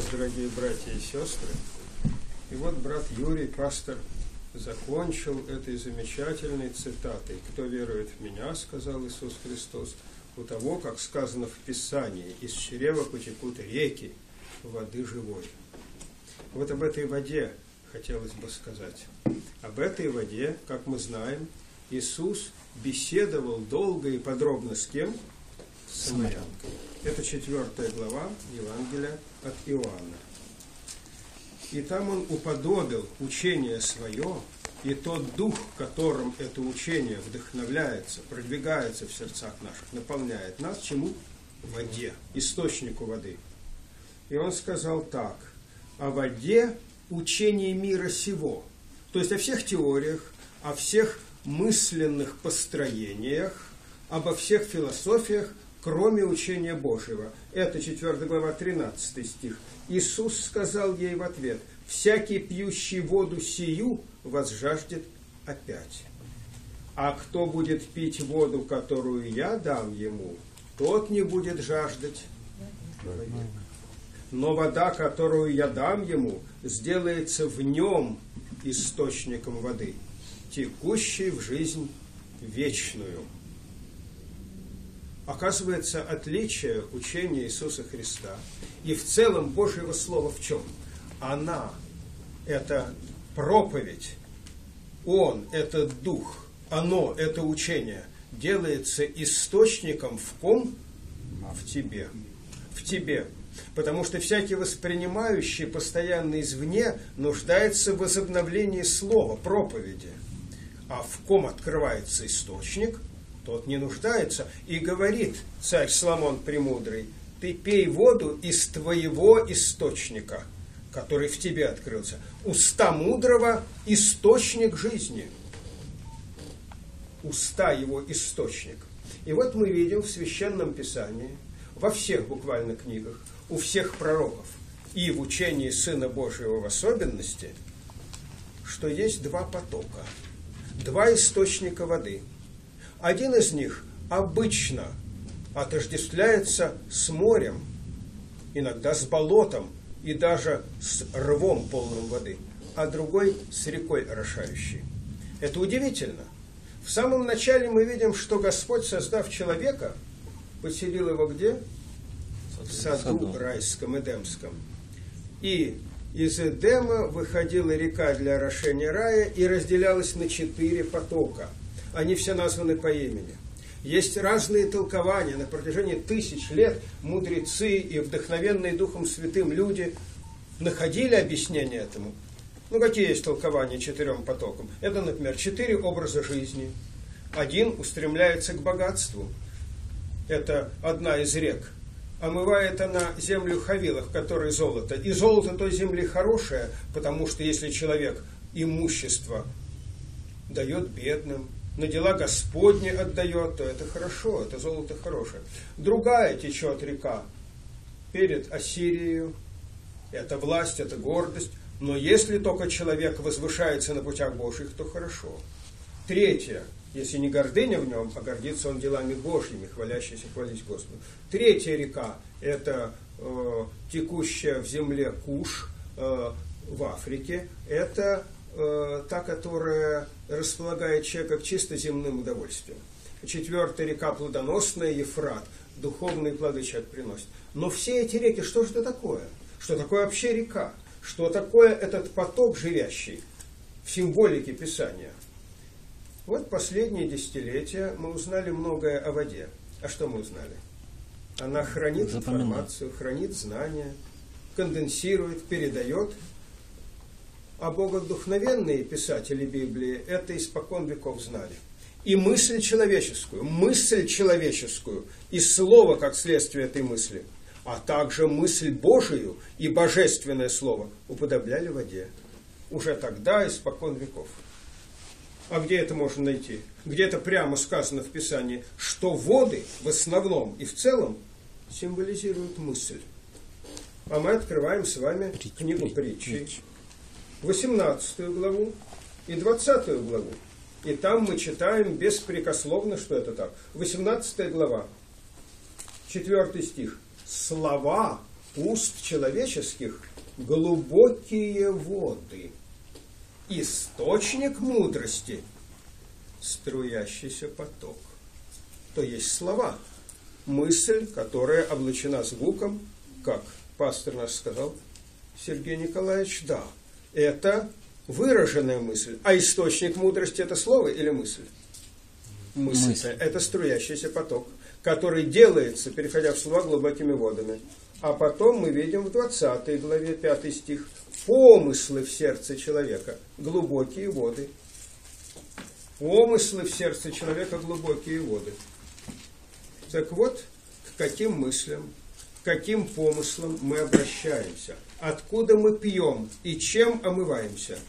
дорогие братья и сестры. И вот брат Юрий, пастор, закончил этой замечательной цитатой: «Кто верует в Меня, — сказал Иисус Христос, — у того, как сказано в Писании, из чрева потекут реки воды живой». Вот об этой воде хотелось бы сказать. Об этой воде, как мы знаем, Иисус беседовал долго и подробно с кем? С самарянкой. Это 4 глава Евангелия от Иоанна. И там он уподобил учение свое, и тот дух, которым это учение вдохновляется, продвигается в сердцах наших, наполняет нас чему? Воде, источнику воды. И он сказал так: о воде учение мира сего. То есть о всех теориях, о всех мысленных построениях, обо всех философиях, кроме учения Божьего. Это 4 глава, 13 стих. Иисус сказал ей в ответ: «Всякий, пьющий воду сию, возжаждет опять. А кто будет пить воду, которую я дам ему, тот не будет жаждать. Но вода, которую я дам ему, сделается в нем источником воды, текущей в жизнь вечную». Оказывается, отличие учения Иисуса Христа и в целом Божьего Слова в чем? Она – это проповедь, Он – это Дух, оно – это учение, делается источником в ком? В тебе. В тебе. Потому что всякий воспринимающий постоянно извне нуждается в возобновлении слова, проповеди. А в ком открывается источник, тот не нуждается. И говорит царь Соломон Премудрый: ты пей воду из твоего источника, который в тебе открылся. Уста мудрого – источник жизни. Уста его – источник. И вот мы видим в Священном Писании, во всех буквально книгах, у всех пророков и в учении Сына Божьего в особенности, что есть два потока, два источника воды. Один из них обычно отождествляется с морем, иногда с болотом и даже с рвом полным воды, а другой с рекой орошающей. Это удивительно. В самом начале мы видим, что Господь, создав человека, поселил его где? В саду райском, Эдемском. И из Эдема выходила река для орошения рая и разделялась на 4 потока. Они все названы по имени. Есть разные толкования. На протяжении 1000 лет мудрецы и вдохновенные Духом Святым люди находили объяснение этому. Ну, какие есть толкования 4 потокам? Это, например, 4 образа жизни. Один устремляется к богатству. Это одна из рек. Омывает она землю Хавила, в которой золото. И золото той земли хорошее, потому что если человек имущество дает бедным, на дела Господни отдает, то это хорошо, это золото хорошее. Другая течет река перед Ассирией. Это власть, это гордость. Но если только человек возвышается на путях Божьих, то хорошо. Третья, если не гордыня в нем, а гордится он делами Божьими, хвалящийся хвалить Господу. Третья река – это текущая в земле Куш в Африке. Это та, которая располагает человека к чисто земным удовольствиям. 4-я река плодоносная, Ефрат, духовные плоды человек приносит. Но все эти реки, что же это такое? Что такое вообще река? Что такое этот поток живящий в символике Писания? Вот последние десятилетия мы узнали многое о воде. А что мы узнали? Она хранит информацию, хранит знания, конденсирует, передает. А богодухновенные писатели Библии это испокон веков знали. И мысль человеческую, и слово как следствие этой мысли, а также мысль Божию и божественное слово уподобляли воде. Уже тогда, испокон веков. А где это можно найти? Где-то прямо сказано в Писании, что воды в основном и в целом символизируют мысль. А мы открываем с вами книгу Притчи, 18 главу и 20 главу. И там мы читаем беспрекословно, что это так. 18 глава, 4 стих. Слова уст человеческих глубокие воды. Источник мудрости – струящийся поток. То есть слова, мысль, которая облачена звуком, как пастор наш сказал, Сергей Николаевич, да, это выраженная мысль. А источник мудрости – это слово или мысль? Мысль. Это струящийся поток, который делается, переходя в слова, глубокими водами. А потом мы видим в 20 главе 5 стих: помыслы в сердце человека – глубокие воды. Помыслы в сердце человека – глубокие воды. Так вот, к каким мыслям, к каким помыслам мы обращаемся? Откуда мы пьем и чем омываемся?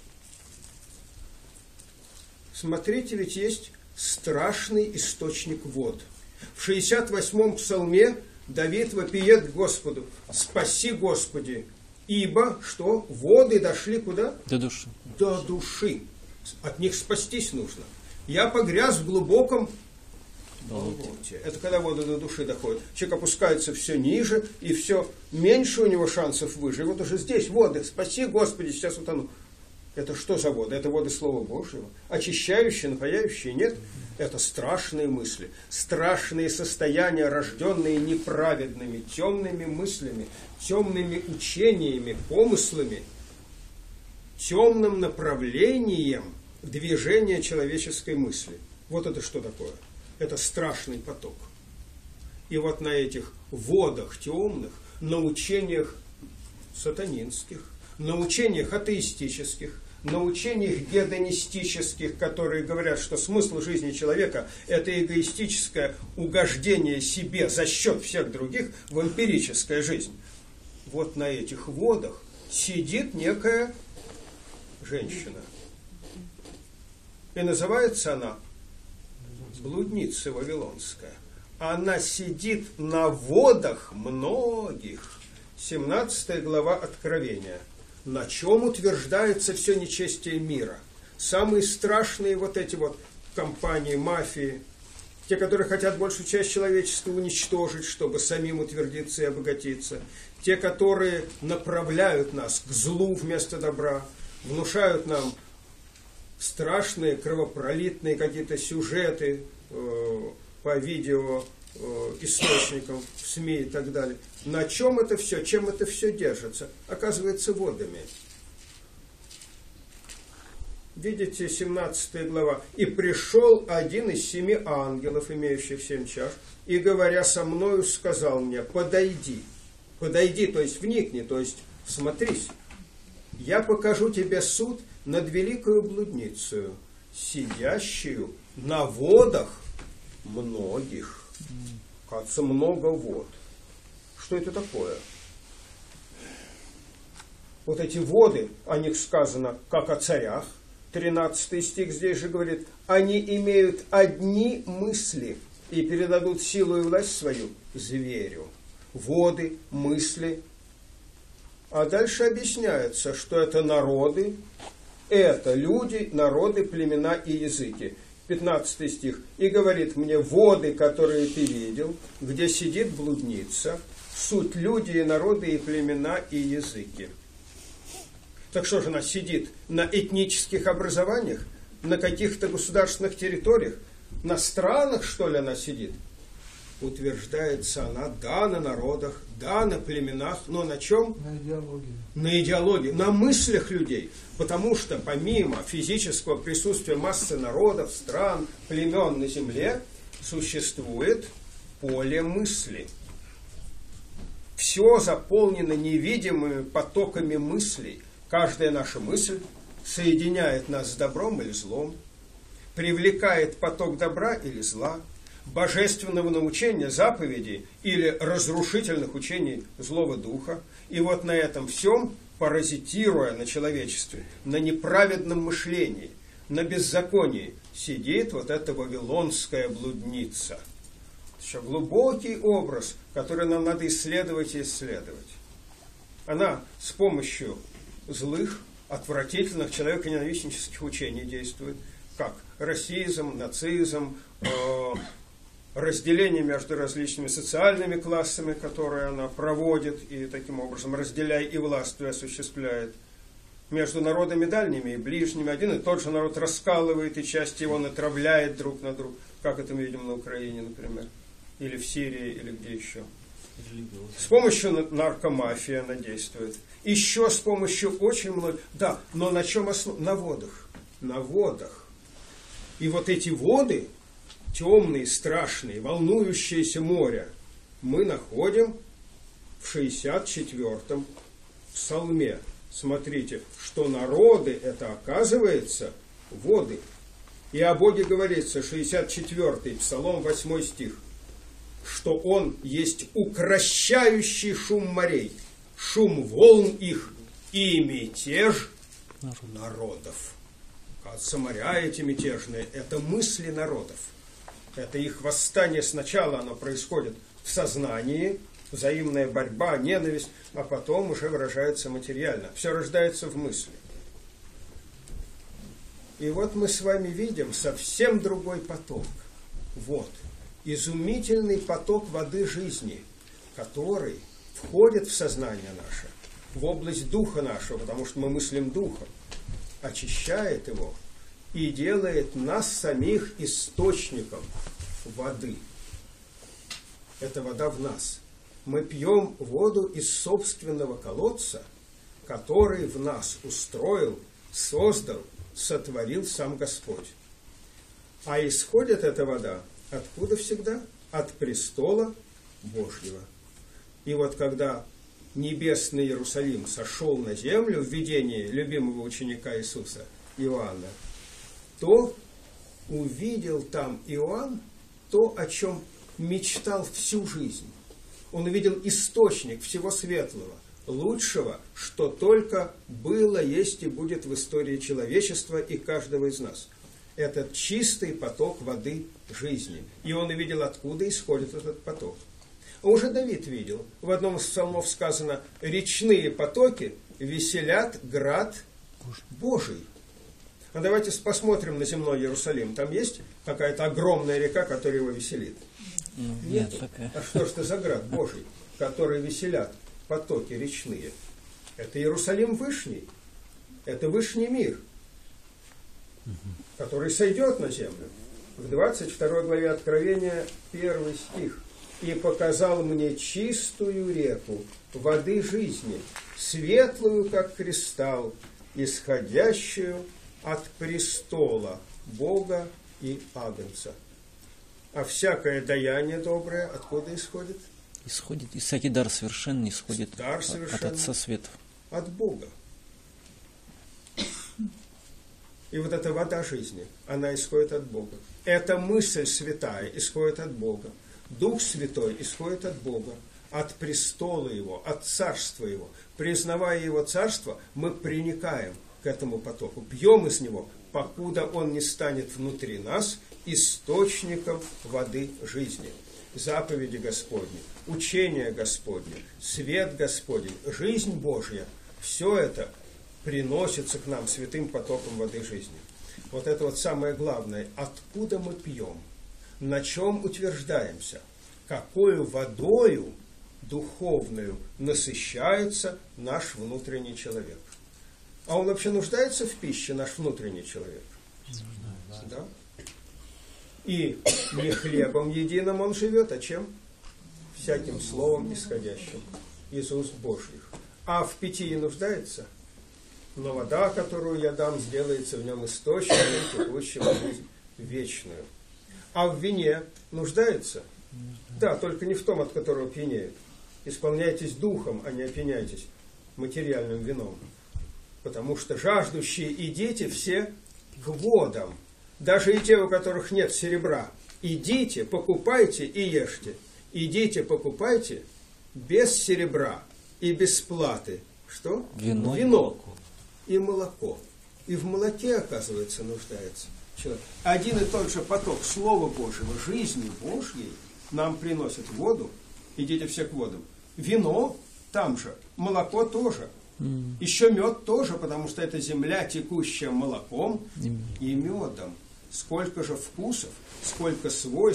Смотрите, ведь есть страшный источник вод. В 68-м псалме Давид вопиет Господу: «Спаси, Господи, ибо» что? Воды дошли куда? До души. До души. От них спастись нужно. Я погряз в глубоком болоте. Это когда воды до души доходят. Человек опускается все ниже, и все меньше у него шансов выжить. И вот уже здесь воды. Спаси, Господи, сейчас утону. Это что за воды? Это воды Слова Божьего. Очищающие, напояющие? Нет. Это страшные мысли, страшные состояния, рожденные неправедными, темными мыслями, темными учениями, помыслами, темным направлением движения человеческой мысли. Вот это что такое? Это страшный поток. И вот на этих водах темных, на учениях сатанинских, на учениях атеистических, на учениях гедонистических, которые говорят, что смысл жизни человека – это эгоистическое угождение себе за счет всех других, вампирическая жизнь. Вот на этих водах сидит некая женщина. И называется она блудница Вавилонская. Она сидит на водах многих. 17 глава Откровения. На чем утверждается все нечестие мира? Самые страшные вот эти вот компании, мафии, те, которые хотят большую часть человечества уничтожить, чтобы самим утвердиться и обогатиться, те, которые направляют нас к злу вместо добра, внушают нам страшные кровопролитные какие-то сюжеты по видео источникам в СМИ и так далее. На чем это все, чем это все держится? Оказывается, водами. Видите, 17 глава. «И пришел один из 7 ангелов, имеющих 7 чаш, и, говоря со мною, сказал мне: подойди». Подойди, то есть вникни, то есть смотрись. «Я покажу тебе суд над великою блудницею, сидящую на водах многих». Кажется, много вод. Что это такое? Вот эти воды, о них сказано, как о царях. 13 стих здесь же говорит: они имеют одни мысли и передадут силу и власть свою зверю. Воды, мысли. А дальше объясняется, что это народы, это люди, народы, племена и языки. 15 стих. «И говорит мне: воды, которые ты видел, где сидит блудница, суть люди и народы и племена и языки». Так что же она сидит? На этнических образованиях? На каких-то государственных территориях? На странах, что ли, она сидит? Утверждается она, да, на народах, да, на племенах, но на чем? На идеологии. На идеологии, на мыслях людей. Потому что помимо физического присутствия массы народов, стран, племен на земле, существует поле мысли. Все заполнено невидимыми потоками мыслей. Каждая наша мысль соединяет нас с добром или злом, привлекает поток добра или зла, божественного научения, заповедей или разрушительных учений злого духа. И вот на этом всем, паразитируя на человечестве, на неправедном мышлении, на беззаконии, сидит вот эта вавилонская блудница. Еще глубокий образ, который нам надо исследовать и исследовать. Она с помощью злых, отвратительных, человеконенавистнических учений действует, как расизм, нацизм, разделение между различными социальными классами, которые она проводит, и таким образом, разделяя и властвие осуществляет, между народами дальними и ближними. Один и тот же народ раскалывает, и часть его натравляет друг на друга, как это мы видим на Украине, например, или в Сирии, или где еще. С помощью наркомафии она действует. Еще с помощью очень много... Да, но на чем основа? На водах. На водах. И вот эти воды, темные, страшные, волнующиеся моря, мы находим в 64-м псалме. Смотрите, что народы, это оказывается воды. И о Боге говорится, 64-й псалом, 8 стих, что Он есть укрощающий шум морей, шум волн их и мятеж народов. Кажется, моря эти мятежные, это мысли народов. Это их восстание сначала, оно происходит в сознании, взаимная борьба, ненависть, а потом уже выражается материально. Все рождается в мысли. И вот мы с вами видим совсем другой поток. Вот. Изумительный поток воды жизни, который входит в сознание наше, в область духа нашего, потому что мы мыслим духом, очищает его и делает нас самих источником воды. Это вода в нас. Мы пьем воду из собственного колодца, который в нас устроил, создал, сотворил сам Господь. А исходит эта вода откуда всегда? От престола Божьего. И вот когда небесный Иерусалим сошел на землю в видении любимого ученика Иисуса, Иоанна, то увидел там Иоанн то, о чем мечтал всю жизнь. Он увидел источник всего светлого, лучшего, что только было, есть и будет в истории человечества и каждого из нас. Этот чистый поток воды жизни. И он увидел, откуда исходит этот поток. Уже Давид видел. В одном из псалмов сказано: «Речные потоки веселят град Божий». А давайте посмотрим на земной Иерусалим. Там есть какая-то огромная река, которая его веселит? Нет. А что ж это за град Божий, который веселят потоки речные? Это Иерусалим Вышний. Это Вышний мир, который сойдет на землю. В 22 главе Откровения 1 стих. «И показал мне чистую реку воды жизни, светлую, как кристалл, исходящую от престола Бога и Агнца». А всякое даяние доброе откуда исходит? Исходит, и всякий дар совершенный исходит от Отца Светов. От Бога. И вот эта вода жизни, она исходит от Бога. Эта мысль святая исходит от Бога. Дух Святой исходит от Бога, от престола Его, от царства Его. Признавая Его царство, мы приникаем к этому потоку, пьем из него, покуда он не станет внутри нас источником воды жизни. Заповеди Господни, учение Господне, свет Господень, жизнь Божья, все это приносится к нам святым потоком воды жизни. Вот это вот самое главное. Откуда мы пьем? На чем утверждаемся? Какою водою духовную насыщается наш внутренний человек? А он вообще нуждается в пище, наш внутренний человек? Да? И не хлебом единым он живет, а чем? Всяким словом, исходящим из уст Божьих. А в питье нуждается? Но вода, которую я дам, сделается в нем источником, текущим в жизнь вечную. А в вине нуждается? Да, только не в том, от которого пьянеют. Исполняйтесь духом, а не опьяняйтесь материальным вином. Потому что жаждущие идите все к водам. Даже и те, у которых нет серебра. Идите, покупайте и ешьте. Идите, покупайте без серебра и без платы. Что? Вино. И молоко. И в молоке, оказывается, нуждается человек. Один и тот же поток Слова Божьего, жизни Божьей нам приносит воду. Идите все к водам. Вино там же, молоко тоже. Еще мед тоже, потому что это земля, текущая молоком и медом. Сколько же вкусов, сколько свойств,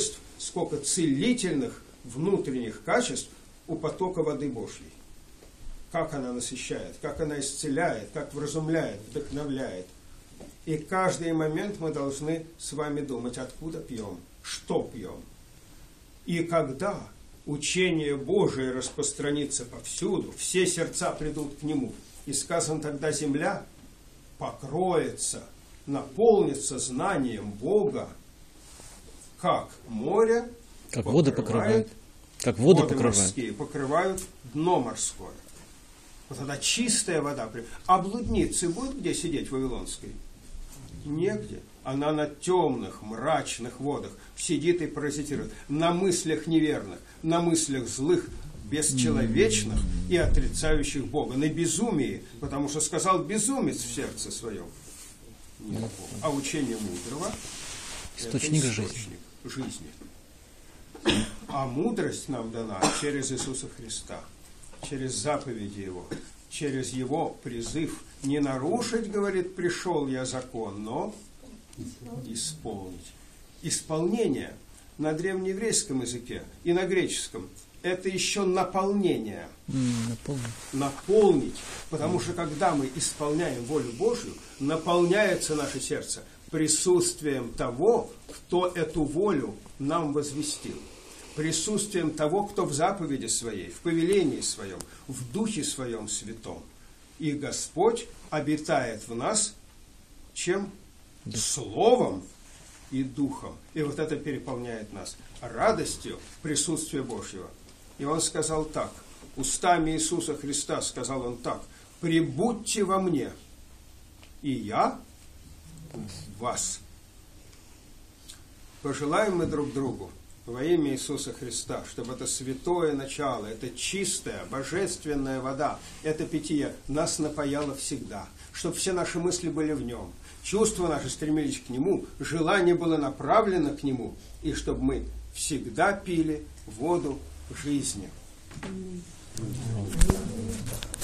сколько целительных внутренних качеств у потока воды Божьей. Как она насыщает, как она исцеляет, как вразумляет, вдохновляет. И каждый момент мы должны с вами думать, откуда пьем, что пьем. И когда учение Божие распространится повсюду, все сердца придут к нему, и сказано, тогда земля покроется, наполнится знанием Бога, как море, как воды покрывают, как воды морские покрывают дно морское. Вот тогда чистая вода. А блудницы будут где сидеть в Вавилонской? Негде. Она на темных, мрачных водах сидит и паразитирует. На мыслях неверных, на мыслях злых, бесчеловечных и отрицающих Бога. На безумии, потому что сказал безумец в сердце своем. Нет Бога. А учение мудрого – источник жизни. А мудрость нам дана через Иисуса Христа, через заповеди Его, через Его призыв. Не нарушить, говорит, пришел я закон, но исполнить. Исполнение на древнееврейском языке и на греческом – это еще наполнение. Наполнить. Потому что когда мы исполняем волю Божью, наполняется наше сердце присутствием того, кто эту волю нам возвестил. Присутствием того, кто в заповеди своей, в повелении своем, в духе своем святом. И Господь обитает в нас чем? Словом и духом. И вот это переполняет нас радостью присутствия Божьего. И Он сказал так, устами Иисуса Христа сказал Он так: «Прибудьте во мне, и я в вас». Пожелаем мы друг другу во имя Иисуса Христа, чтобы это святое начало, это чистая, божественная вода, это питье нас напояло всегда, чтобы все наши мысли были в Нем, чувства наши стремились к Нему, желание было направлено к Нему, и чтобы мы всегда пили воду жизни.